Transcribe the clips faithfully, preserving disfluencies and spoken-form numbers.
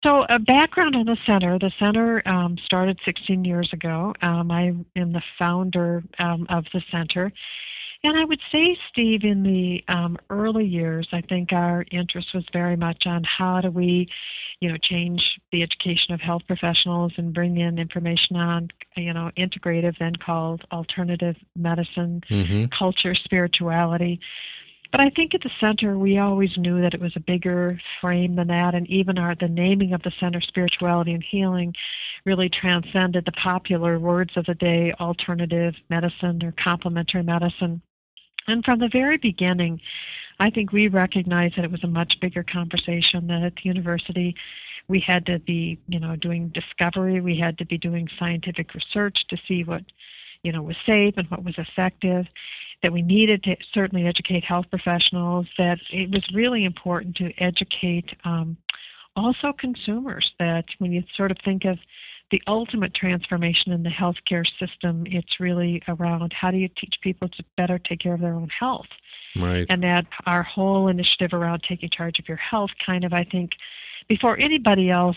So a background on the center. The center um, started sixteen years ago. Um, I am the founder um, of the center. And I would say, Steve, in the um, early years, I think our interest was very much on how do we, you know, change the education of health professionals and bring in information on, you know, integrative, then called alternative medicine, Mm-hmm. culture, spirituality. But I think at the center, we always knew that it was a bigger frame than that, and even our the naming of the center, spirituality and healing, really transcended the popular words of the day, alternative medicine or complementary medicine. And from the very beginning, I think we recognized that it was a much bigger conversation, that at the university we had to be, you know, doing discovery, we had to be doing scientific research to see what, you know, was safe and what was effective, that we needed to certainly educate health professionals, that it was really important to educate um, also consumers, that when you sort of think of the ultimate transformation in the healthcare system, it's really around how do you teach people to better take care of their own health. Right. And that our whole initiative around taking charge of your health kind of, I think, before anybody else,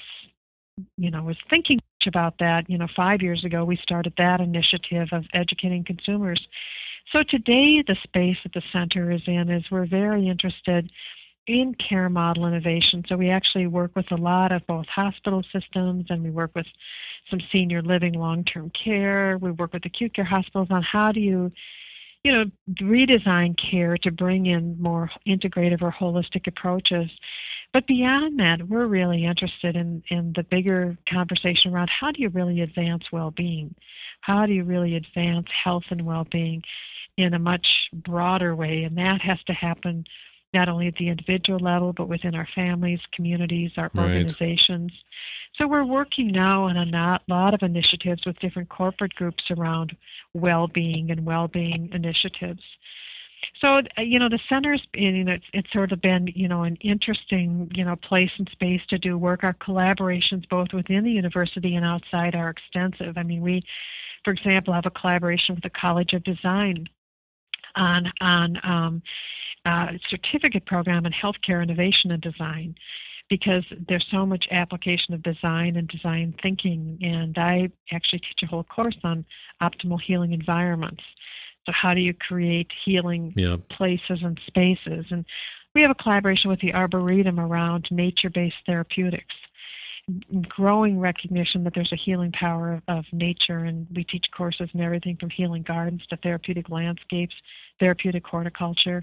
you know, was thinking much about that, you know, five years ago, we started that initiative of educating consumers. So today, the space that the center is in is we're very interested in care model innovation. So we actually work with a lot of both hospital systems, and we work with some senior living long-term care. We work with acute care hospitals on how do you, you know, redesign care to bring in more integrative or holistic approaches. But beyond that, we're really interested in, in the bigger conversation around how do you really advance well-being? How do you really advance health and well-being in a much broader way? And that has to happen not only at the individual level, but within our families, communities, our Right. organizations. So we're working now on a lot of initiatives with different corporate groups around well-being and well-being initiatives. So, uh, you know, the center's, you know, it's, it's sort of been, you know, an interesting, you know, place and space to do work. Our collaborations both within the university and outside are extensive. I mean, we, for example, have a collaboration with the College of Design on, on um, uh, certificate program in healthcare innovation and design, because there's so much application of design and design thinking. And I actually teach a whole course on optimal healing environments. So how do you create healing Yeah. places and spaces? And we have a collaboration with the Arboretum around nature-based therapeutics, growing recognition that there's a healing power of, of nature, and we teach courses in everything from healing gardens to therapeutic landscapes, therapeutic horticulture.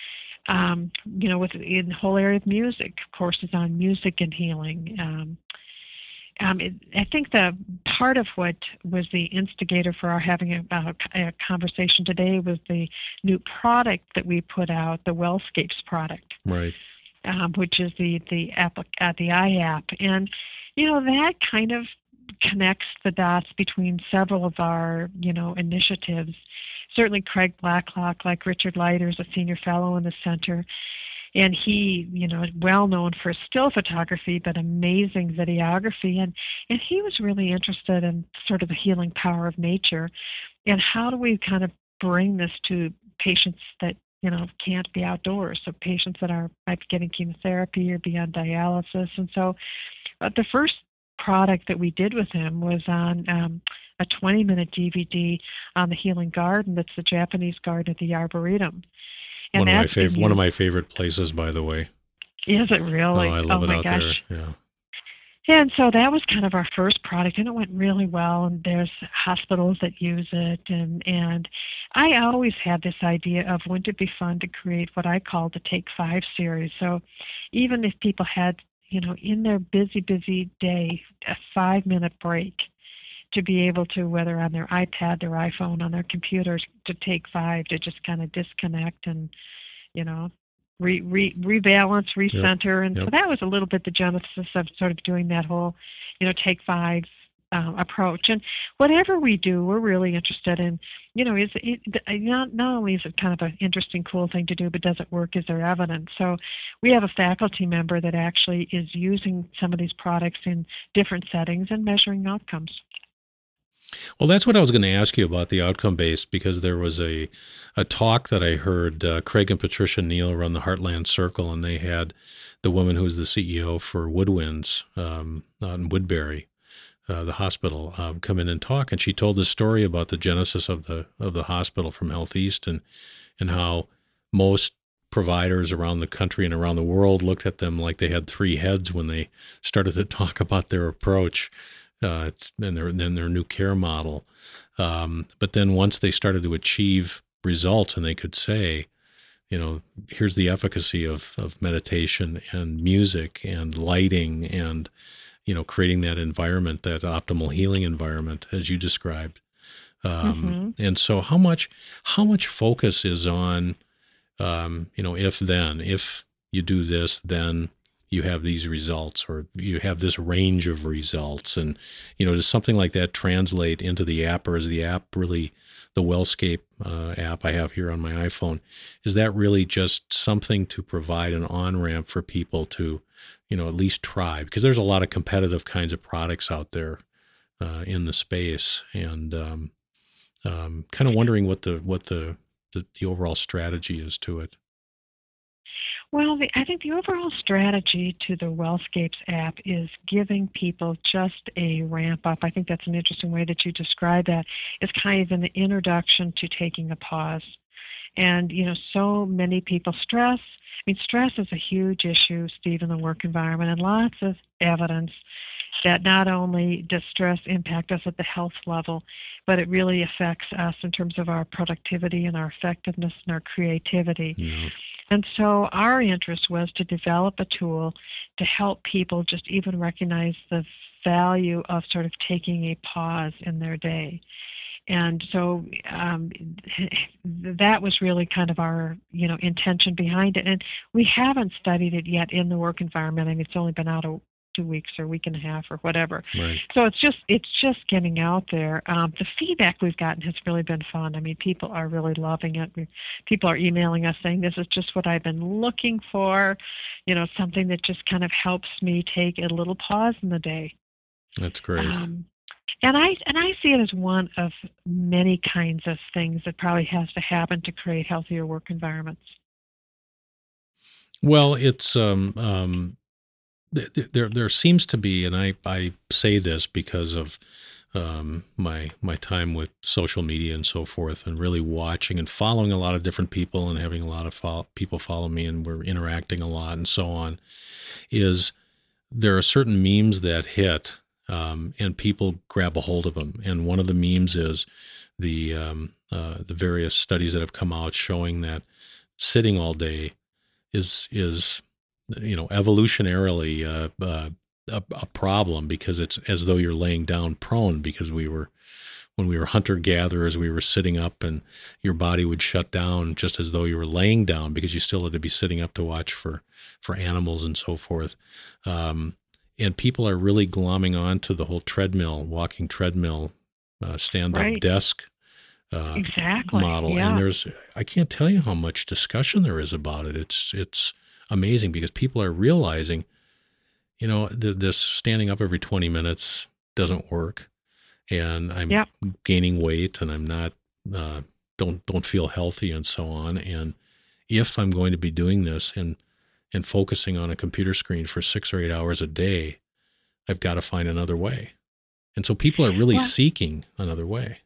Um, you know, with in the whole area of music, courses on music and healing. Um, um, it, I think the part of what was the instigator for our having a, a, a conversation today was the new product that we put out, the Wellscapes product, Right. um, which is the the app, uh, the iApp, and you know that kind of connects the dots between several of our you know initiatives. Certainly, Craig Blacklock, like Richard Leiter, is a senior fellow in the center, and he, you know, well known for still photography, but amazing videography, and and he was really interested in sort of the healing power of nature, and how do we kind of bring this to patients that you know can't be outdoors, so patients that are might be getting chemotherapy or be on dialysis, and so uh, the first product that we did with him was on um, a twenty minute D V D on the healing garden. That's the Japanese garden at the Arboretum. And One of my that's been favorite one of used. my favorite places, by the way. Is it Oh, really? I Oh love it my out there. gosh. Yeah. Yeah, and so that was kind of our first product, and it went really well. And there's hospitals that use it, and and I always had this idea of wouldn't it be fun to create what I call the Take Five series. So even if people had, you know, in their busy, busy day, a five minute break to be able to, whether on their iPad, their iPhone, on their computers, to take five to just kind of disconnect and, you know, re, re, rebalance, Yep. recenter. And so Yep. that was a little bit the genesis of sort of doing that whole, you know, take five uh, approach. And whatever we do, we're really interested in, you know, is it not, not only is it kind of an interesting, cool thing to do, but does it work? Is there evidence? So we have a faculty member that actually is using some of these products in different settings and measuring outcomes. Well, that's what I was going to ask you about the outcome-based, because there was a a talk that I heard. Uh, Craig and Patricia Neal run the Heartland Circle, and they had the woman who's the C E O for Woodwinds um, on Woodbury, uh, the hospital, um, come in and talk. And she told this story about the genesis of the of the hospital from Health East, and and how most providers around the country and around the world looked at them like they had three heads when they started to talk about their approach. Uh, it's, and their then their new care model, um, but then once they started to achieve results, and they could say, you know, here's the efficacy of of meditation and music and lighting and, you know, creating that environment, that optimal healing environment as you described. Um, mm-hmm. And so, how much how much focus is on, um, you know, if then if you do this, then you have these results, or you have this range of results. And, you know, does something like that translate into the app, or is the app really, the Wellscape uh, app I have here on my iPhone, is that really just something to provide an on-ramp for people to, you know, at least try? Because there's a lot of competitive kinds of products out there uh, in the space, and um, um, kind of wondering what the, what the, the, the overall strategy is to it. Well, the, I think the overall strategy to the Wellscapes app is giving people just a ramp up. I think that's an interesting way that you describe that. It's kind of an introduction to taking a pause. And, you know, so many people stress. I mean, stress is a huge issue, Steve, in the work environment, and lots of evidence that not only does stress impact us at the health level, but it really affects us in terms of our productivity and our effectiveness and our creativity. Yeah. And so our interest was to develop a tool to help people just even recognize the value of sort of taking a pause in their day. And so um, that was really kind of our, you know, intention behind it. And we haven't studied it yet in the work environment. I mean, it's only been out a two weeks or a week and a half or whatever. Right. So it's just it's just getting out there. Um, the feedback we've gotten has really been fun. I mean, people are really loving it. We, people are emailing us saying, this is just what I've been looking for, you know, something that just kind of helps me take a little pause in the day. That's great. Um, and I and I see it as one of many kinds of things that probably has to happen to create healthier work environments. Well, it's um, um, There, there seems to be, and I, I say this because of um, my my time with social media and so forth, and really watching and following a lot of different people, and having a lot of follow, people follow me, and we're interacting a lot, and so on. Is there are certain memes that hit, um, and people grab a hold of them, and one of the memes is the um, uh, the various studies that have come out showing that sitting all day is is you know, evolutionarily uh, uh, a, a problem, because it's as though you're laying down prone, because we were, when we were hunter-gatherers, we were sitting up, and your body would shut down just as though you were laying down, because you still had to be sitting up to watch for, for animals and so forth. Um, and people are really glomming on to the whole treadmill, walking treadmill, uh, stand-up right. desk uh, exactly. model. Yeah. And there's, I can't tell you how much discussion there is about it. It's, it's, amazing, because people are realizing, you know, th- this standing up every twenty minutes doesn't work, and I'm yep. gaining weight, and I'm not, uh, don't don't feel healthy, and so on. And if I'm going to be doing this and and focusing on a computer screen for six or eight hours a day, I've got to find another way. And so people are really well, seeking another way.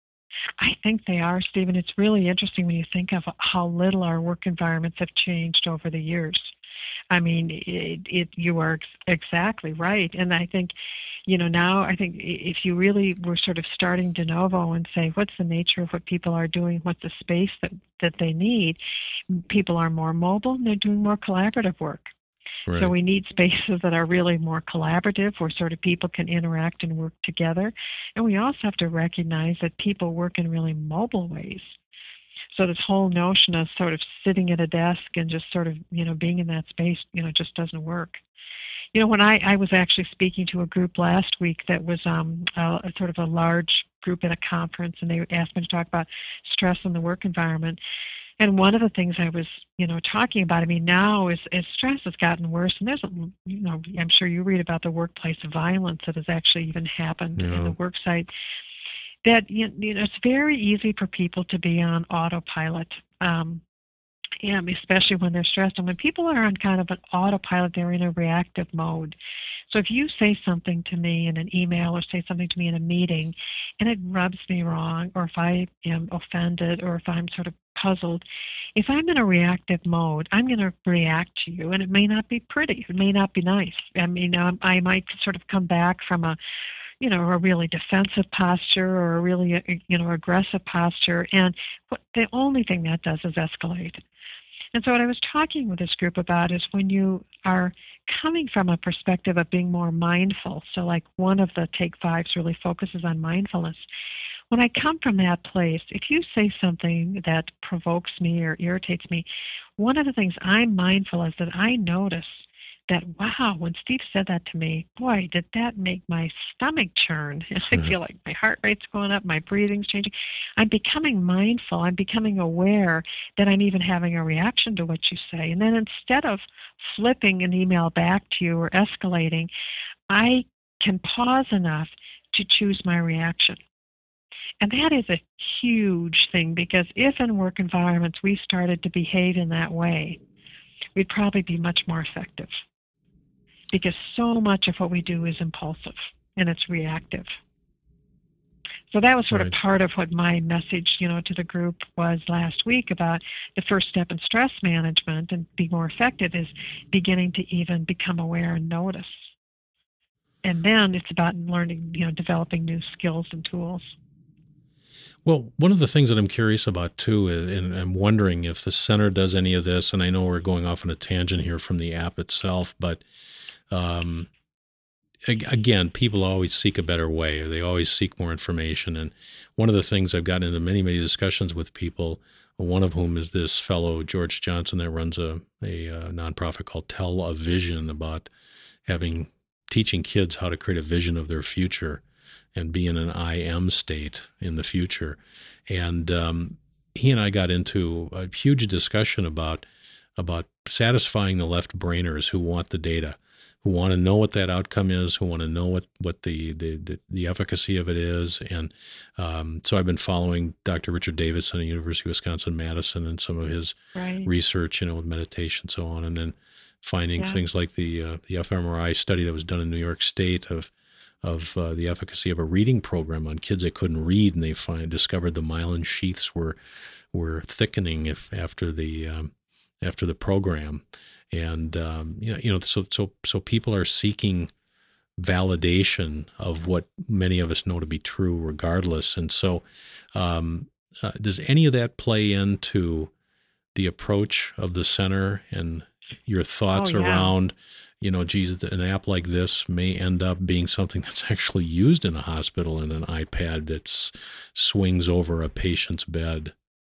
I think they are, Stephen. It's really interesting when you think of how little our work environments have changed over the years. I mean, it, it, you are ex- exactly right. And I think, you know, now I think if you really were sort of starting de novo and say, what's the nature of what people are doing, what's the space that, that they need, people are more mobile and they're doing more collaborative work. Right. So we need spaces that are really more collaborative, where sort of people can interact and work together. And we also have to recognize that people work in really mobile ways. So this whole notion of sort of sitting at a desk and just sort of, you know, being in that space, you know, just doesn't work. You know, when I, I was actually speaking to a group last week that was um, a, a sort of a large group at a conference, and they asked me to talk about stress in the work environment. And one of the things I was, you know, talking about, I mean, now is as stress has gotten worse, and there's, a, you know, I'm sure you read about the workplace violence that has actually even happened yeah. in the work site. that you you know, it's very easy for people to be on autopilot. Um, yeah, especially when they're stressed. And when people are on kind of an autopilot, they're in a reactive mode. So if you say something to me in an email or say something to me in a meeting and it rubs me wrong, or if I am offended or if I'm sort of puzzled, if I'm in a reactive mode, I'm going to react to you, and it may not be pretty. It may not be nice. I mean, um, I might sort of come back from a you know, a really defensive posture or a really, uh, you know, aggressive posture. And what, the only thing that does is escalate. And so what I was talking with this group about is when you are coming from a perspective of being more mindful. So like one of the Take Fives really focuses on mindfulness. When I come from that place, if you say something that provokes me or irritates me, one of the things I'm mindful is that I notice that, wow, when Steve said that to me, boy, did that make my stomach churn. I feel like my heart rate's going up, my breathing's changing. I'm becoming mindful. I'm becoming aware that I'm even having a reaction to what you say. And then instead of flipping an email back to you or escalating, I can pause enough to choose my reaction. And that is a huge thing, because if in work environments we started to behave in that way, we'd probably be much more effective. Because so much of what we do is impulsive and it's reactive. So that was sort right. of part of what my message, you know, to the group was last week about the first step in stress management and be more effective is beginning to even become aware and notice. And then it's about learning, you know, developing new skills and tools. Well, one of the things that I'm curious about too, and I'm wondering if the center does any of this, and I know we're going off on a tangent here from the app itself, but Um, again, people always seek a better way. They always seek more information. And one of the things I've gotten into many, many discussions with people, one of whom is this fellow, George Johnson, that runs a, a, a nonprofit called Tell a Vision, about having, teaching kids how to create a vision of their future and be in an I am state in the future. And um, he and I got into a huge discussion about, about satisfying the left brainers who want the data, who want to know what that outcome is, who want to know what, what the, the, the, the efficacy of it is. And um, so I've been following Doctor Richard Davidson at University of Wisconsin-Madison and some of his right. research, you know, with meditation and so on, and then finding yeah. things like the uh, the fMRI study that was done in New York State of of uh, the efficacy of a reading program on kids that couldn't read, and they find discovered the myelin sheaths were were thickening if after the um, after the program. And, um, you know, you know, so, so, so people are seeking validation of what many of us know to be true regardless. And so, um, uh, does any of that play into the approach of the center and your thoughts oh, yeah. around, you know, geez, an app like this may end up being something that's actually used in a hospital in an iPad that swings over a patient's bed?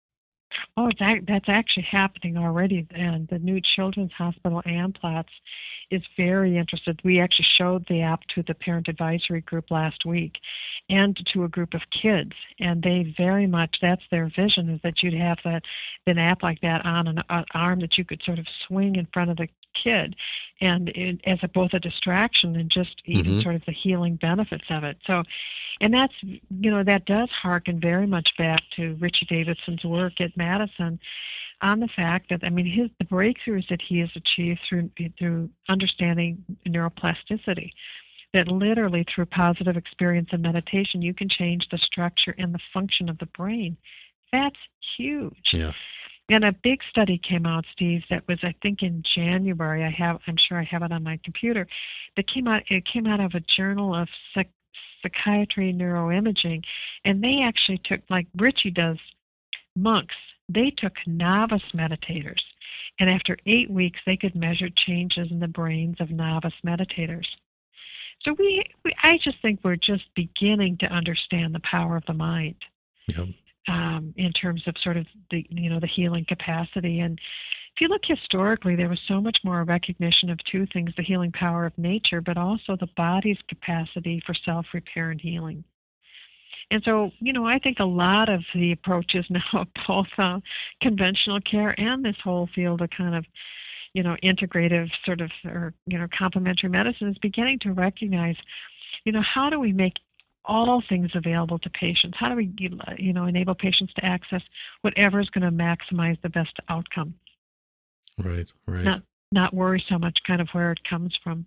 Oh, that, that's actually happening already. And the new Children's Hospital, Amplatz, is very interested. We actually showed the app to the parent advisory group last week and to a group of kids. And they very much, that's their vision, is that you'd have that an app like that on an, an arm that you could sort of swing in front of the kid, and it, as a, both a distraction and just even mm-hmm. sort of the healing benefits of it. So, and that's, you know, that does harken very much back to Richie Davidson's work at Madison on the fact that, I mean, his the breakthroughs that he has achieved through through understanding neuroplasticity, that literally through positive experience and meditation, you can change the structure and the function of the brain. That's huge. Yeah. And a big study came out, Steve, that was, I think, in January. I have, I'm sure I have it on my computer. That came out. It came out of a journal of psych, psychiatry neuroimaging, and they actually took, like Richie does, monks. They took novice meditators, and after eight weeks, they could measure changes in the brains of novice meditators. So we, we I just think we're just beginning to understand the power of the mind. Yeah. Um, in terms of sort of the, you know, the healing capacity. And if you look historically, there was so much more recognition of two things, the healing power of nature, but also the body's capacity for self-repair and healing. And so, you know, I think a lot of the approaches now, both uh, conventional care and this whole field of kind of, you know, integrative sort of, or, you know, complementary medicine is beginning to recognize, you know, how do we make all things available to patients? How do we, you know, enable patients to access whatever is going to maximize the best outcome? Right, right. Not not worry so much kind of where it comes from.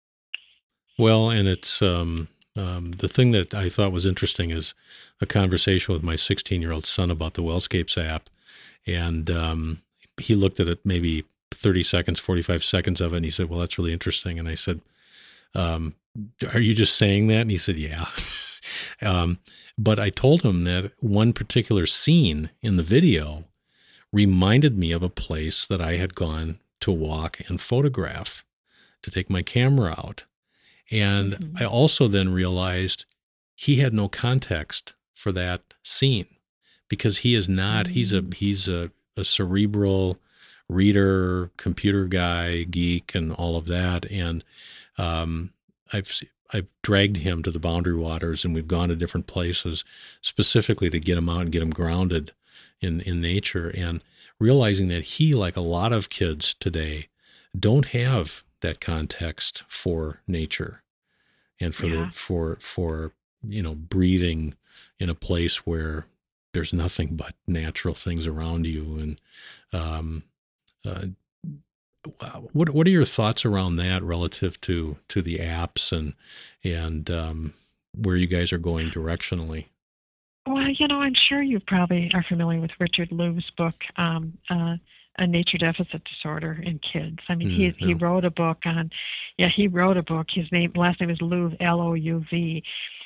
Well, and it's um, um, the thing that I thought was interesting is a conversation with my sixteen-year-old son about the Wellscapes app, and um, he looked at it maybe thirty seconds, forty-five seconds of it, and he said, "Well, that's really interesting." And I said, um, "Are you just saying that?" And he said, "Yeah." um, but I told him that one particular scene in the video reminded me of a place that I had gone to walk and photograph, to take my camera out. And mm-hmm. I also then realized he had no context for that scene, because he is not, mm-hmm. he's a, he's a, a cerebral reader, computer guy, geek, and all of that. And um, I've, I've dragged him to the Boundary Waters, and we've gone to different places specifically to get him out and get him grounded in, in nature, and realizing that he, like a lot of kids today, don't have that context for nature and for yeah. the, for, for, you know, breathing in a place where there's nothing but natural things around you. And, um, uh, what, what are your thoughts around that relative to, to the apps and, and, um, where you guys are going directionally? Well, you know, I'm sure you probably are familiar with Richard Lou's book, um, uh, A Nature Deficit Disorder in Kids. I mean, mm, he no. he wrote a book on, yeah, he wrote a book. His name, last name is Louv, L O U V.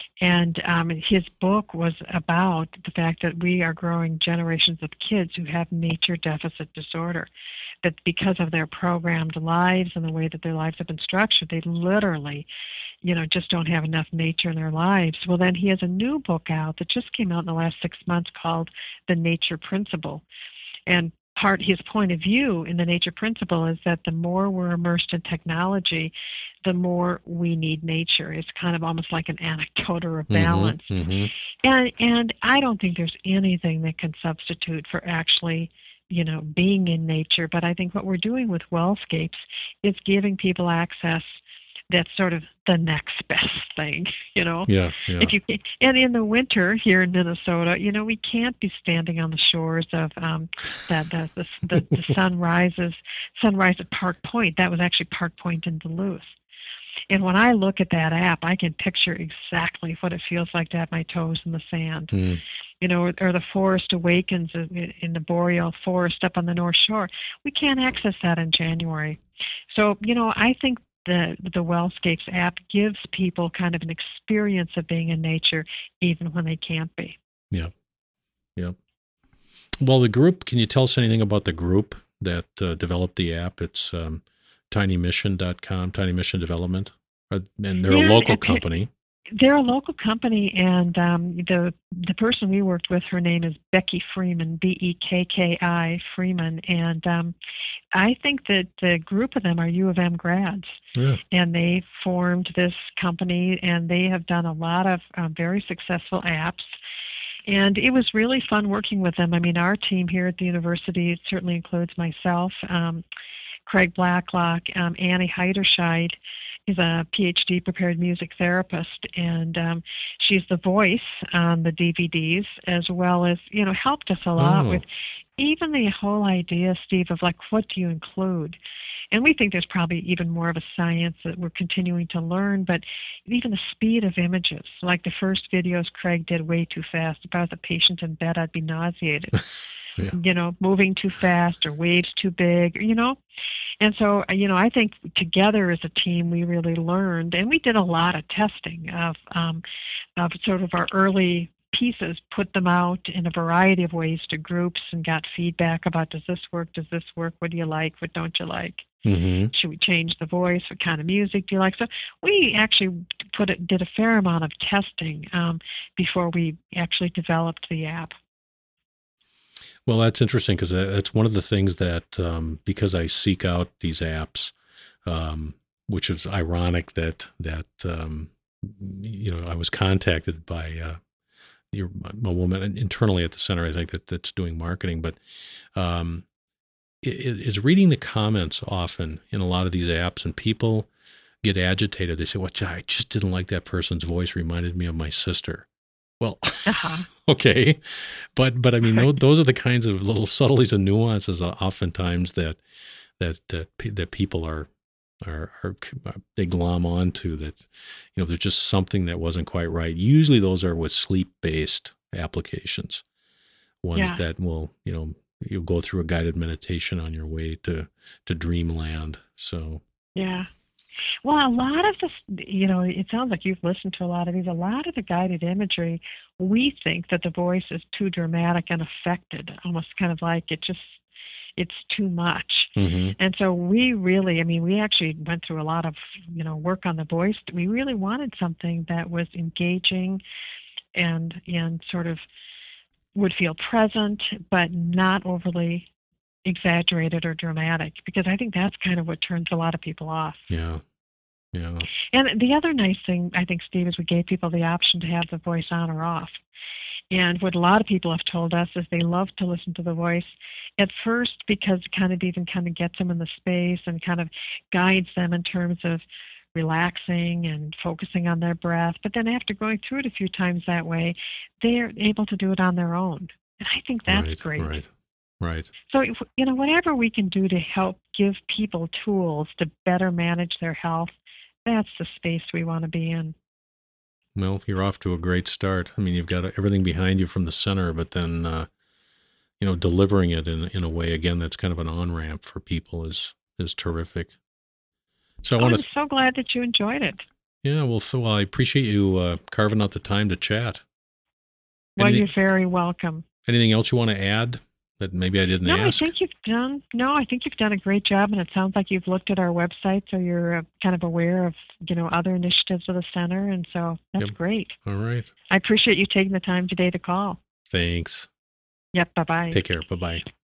And um, his book was about the fact that we are growing generations of kids who have nature deficit disorder. That because of their programmed lives and the way that their lives have been structured, they literally, you know, just don't have enough nature in their lives. Well, then he has a new book out that just came out in the last six months called The Nature Principle. And part his point of view in The Nature Principle is that the more we're immersed in technology, the more we need nature. It's kind of almost like an anecdote or a balance. Mm-hmm, mm-hmm. And and I don't think there's anything that can substitute for actually, you know, being in nature. But I think what we're doing with Wellscapes is giving people access. That's sort of the next best thing, you know. Yeah, yeah. If you can, and in the winter here in Minnesota, you know, we can't be standing on the shores of um, that the the, the, the sun rises, sunrise at Park Point. That was actually Park Point in Duluth. And when I look at that app, I can picture exactly what it feels like to have my toes in the sand. Mm. You know, or, or the Forest Awakens in the boreal forest up on the North Shore. We can't access that in January. So, you know, I think the the Wellscapes app gives people kind of an experience of being in nature, even when they can't be. Yeah, yeah. Well, the group, can you tell us anything about the group that uh, developed the app? It's um, tiny mission dot com, Tiny Mission Development, and they're yeah, a local company. They're a local company, and um, the the person we worked with, her name is Becky Freeman, B E K K I Freeman, and um, I think that the group of them are U of M grads, yeah. and they formed this company, and they have done a lot of um, very successful apps. And it was really fun working with them. I mean, our team here at the university, it certainly includes myself, um, Craig Blacklock, um, Annie Heiderscheid is a P H D prepared music therapist, and um, she's the voice on the D V Ds, as well as, you know, helped us a lot oh. with even the whole idea, Steve, of like, what do you include? And we think there's probably even more of a science that we're continuing to learn, but even the speed of images, like the first videos Craig did way too fast about the patient in bed, I'd be nauseated. Yeah. You know, moving too fast or waves too big, you know. And so, you know, I think together as a team, we really learned, and we did a lot of testing of, um, of sort of our early pieces, put them out in a variety of ways to groups and got feedback about, does this work, does this work, what do you like, what don't you like? Mm-hmm. Should we change the voice? What kind of music do you like? So we actually put it, did a fair amount of testing um, before we actually developed the app. Well, that's interesting, because that's one of the things that, um, because I seek out these apps, um, which is ironic that, that um, you know, I was contacted by uh, your, a woman internally at the center, I think, that that's doing marketing, but um, it, it is reading the comments often in a lot of these apps, and people get agitated. They say, "Well, I just didn't like that person's voice. Reminded me of my sister." Well, Uh-huh. okay, but but I mean, Right. those, those are the kinds of little subtleties and nuances, uh, oftentimes that that that pe- that people are are, are they glom onto. That, you know, there's just something that wasn't quite right. Usually, those are with sleep based applications, ones Yeah. that will, you know, you'll go through a guided meditation on your way to to dreamland. So Yeah. Well, a lot of this, you know, it sounds like you've listened to a lot of these. A lot of the guided imagery, we think that the voice is too dramatic and affected, almost kind of like it just, it's too much. mm-hmm. And so we really, I mean, we actually went through a lot of, you know, work on the voice. We really wanted something that was engaging and and sort of would feel present, but not overly exaggerated or dramatic, because I think that's kind of what turns a lot of people off. Yeah. Yeah. And the other nice thing, I think, Steve, is we gave people the option to have the voice on or off. And what a lot of people have told us is they love to listen to the voice at first, because it kind of even kind of gets them in the space and kind of guides them in terms of relaxing and focusing on their breath. But then after going through it a few times that way, they're able to do it on their own. And I think that's Right. great. Right. Right. So, if, you know, whatever we can do to help give people tools to better manage their health, that's the space we want to be in. Well, you're off to a great start. I mean, you've got everything behind you from the center, but then, uh, you know, delivering it in in a way, again, that's kind of an on ramp for people is is terrific. So I Oh, want I'm to, so glad that you enjoyed it. yeah. Well, so I appreciate you uh, carving out the time to chat. Well, Anything you're very welcome. anything else you want to add that maybe I didn't No, I ask? think you've done. No, I think you've done a great job, and it sounds like you've looked at our website, so you're uh, kind of aware of, you know, other initiatives of the center, and so that's Yep. great. All right. I appreciate you taking the time today to call. Thanks. Yep. Bye bye. Take care. Bye bye.